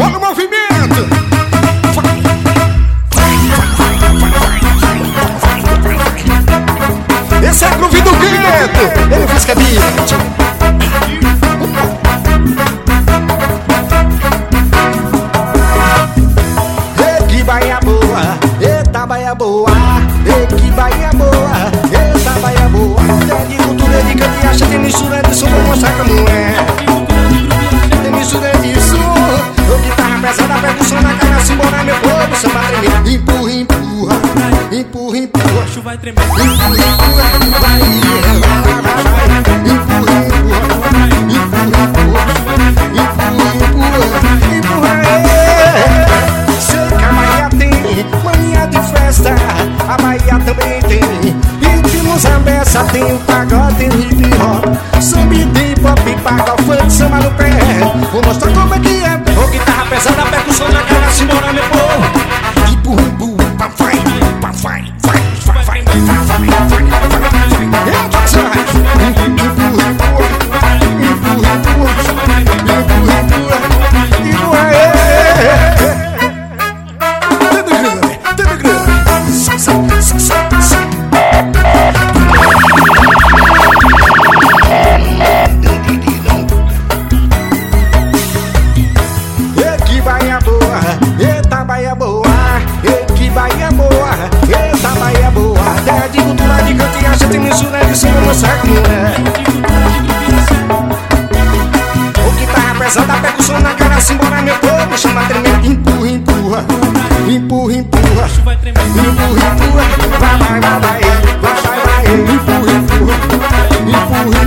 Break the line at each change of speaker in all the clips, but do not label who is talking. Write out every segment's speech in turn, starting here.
Olha o movimento. Esse é o groove do gueto. Ele fez cabide. Que baia boa, eita baia boa. Que baia boa, eita baia boa. Tem de cultura de canto e acha, tem mistura de som. Vou mostrar como é. Tem mistura de som. O guitarra pesada, percussão na cara, simbora meu povo, samba tremer. Empurra, empurra, empurra, empurra.
O vai tremer.
Empurra, empurra, vai, empurra, empurra, a Bahia também tem ritmos à beça, tem o pagode, tem o hip hop, samba, tem pop, pagode, funk, samba no pé. Vou mostrar como é que é. O guitarra pesada, percussão na cara, simbora meu povo. Empurra, empurra, vai, vai, vai, vai, vai, vai, vai, eita baia boa, que baia boa, eita baia boa. Terra de cultura de canto e acha, tem mistura de som, vou mostrar como é. O guitarra pesada, percussão na cara, simbora meu povo, chama tremer. Empurra, empurra, empurra, empurra, empurra, empurra, vai, vai, vai, vai, vai, vai, vai, empurra, empurra, empurra,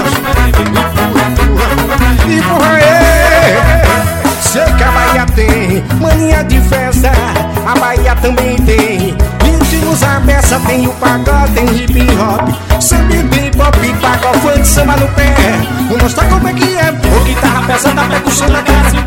empurra, empurra, sei que a Bahia tem mania de festa, a Bahia também tem ritmos à beça, tem o pagode, tem o hip hop, samba, tem pop, pagode, funk, samba no pé. Vou mostrar como é que é. O guitarra pesada, percussão na cara,